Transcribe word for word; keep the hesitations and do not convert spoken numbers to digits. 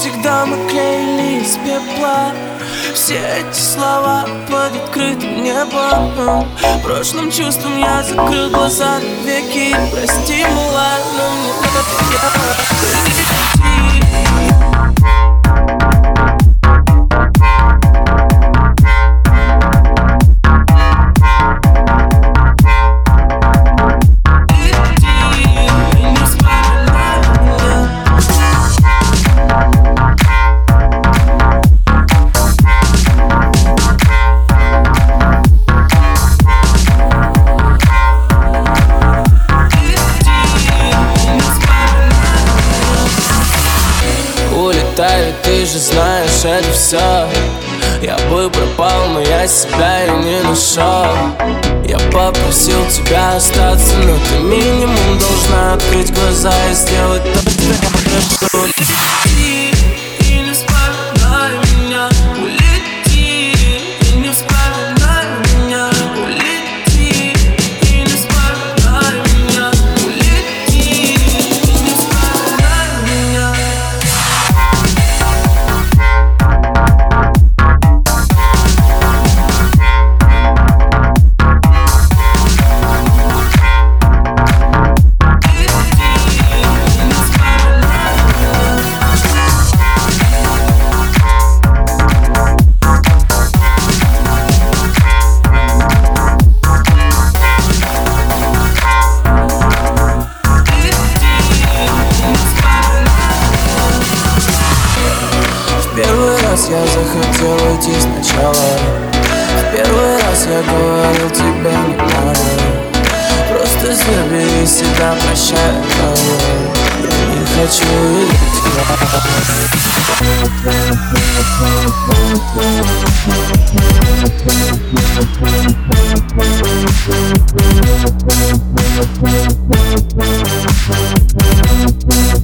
всегда мы клеили из пепла все эти слова под открытым небом. Прошлым чувством я закрыл глаза навеки. Прости, мила, но мне надоело. Улетаю, ты же знаешь, это все. Я бы пропал, но я себя и не нашел. Я попросил тебя остаться, но ты минимум должна открыть глаза и сделать то, что я прошу. Улети и не вспоминай меня. Улети и не вспоминай меня. Улети и не вспоминай меня. Улети и не вспоминай меня. Первый раз я захотел уйти сначала. В первый раз я говорил, тебе не надо. Просто забери себя, прощай, я не хочу видеть тебя.